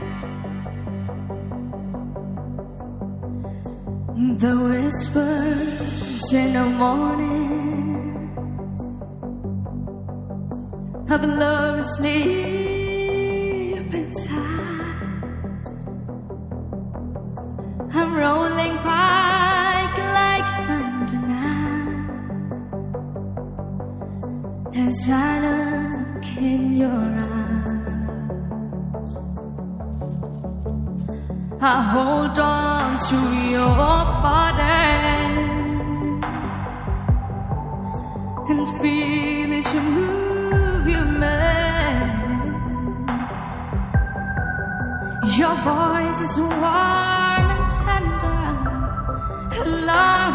The whispers in the morning of a lover sleeping tight. I'm rolling back like thunder now as I look in your eyes. I hold on to your body and feel as you move your man. Your voice is warm and tender, love